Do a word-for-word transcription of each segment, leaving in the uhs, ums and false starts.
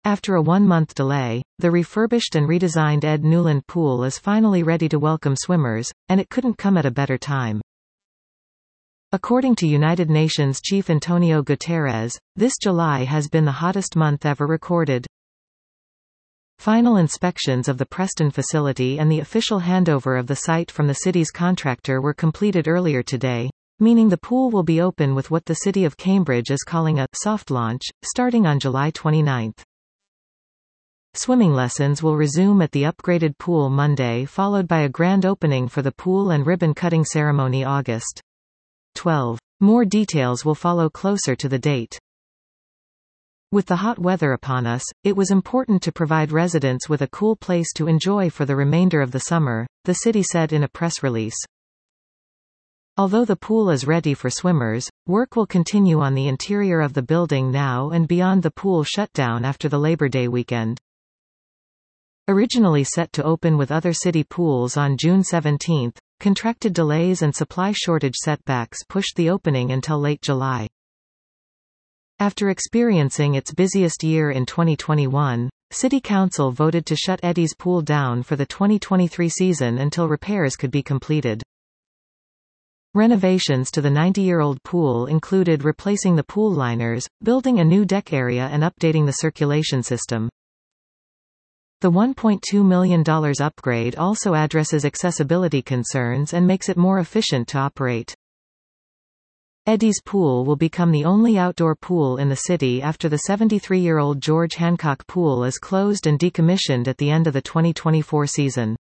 After a one-month delay, the refurbished and redesigned Ed Newland Pool is finally ready to welcome swimmers, and it couldn't come at a better time. According to United Nations Chief Antonio Guterres, this July has been the hottest month ever recorded. Final inspections of the Preston facility and the official handover of the site from the city's contractor were completed earlier today, meaning the pool will be open with what the City of Cambridge is calling a soft launch, starting on July twenty-ninth. Swimming lessons will resume at the upgraded pool Monday, followed by a grand opening for the pool and ribbon-cutting ceremony August twelfth. More details will follow closer to the date. With the hot weather upon us, it was important to provide residents with a cool place to enjoy for the remainder of the summer, the city said in a press release. Although the pool is ready for swimmers, work will continue on the interior of the building now and beyond the pool shutdown after the Labor Day weekend. Originally set to open with other city pools on June seventeenth, contracted delays and supply shortage setbacks pushed the opening until late July. After experiencing its busiest year in twenty twenty-one, City Council voted to shut Eddie's Pool down for the twenty twenty-three season until repairs could be completed. Renovations to the ninety-year-old pool included replacing the pool liners, building a new deck area and updating the circulation system. The one point two million dollar upgrade also addresses accessibility concerns and makes it more efficient to operate. Eddie's Pool will become the only outdoor pool in the city after the seventy-three-year-old George Hancock Pool is closed and decommissioned at the end of the twenty twenty-four season.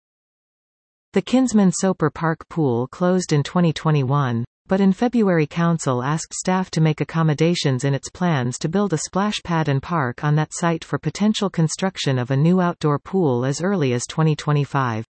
The Kinsman Soper Park Pool closed in twenty twenty-one, but in February Council asked staff to make accommodations in its plans to build a splash pad and park on that site for potential construction of a new outdoor pool as early as twenty twenty-five.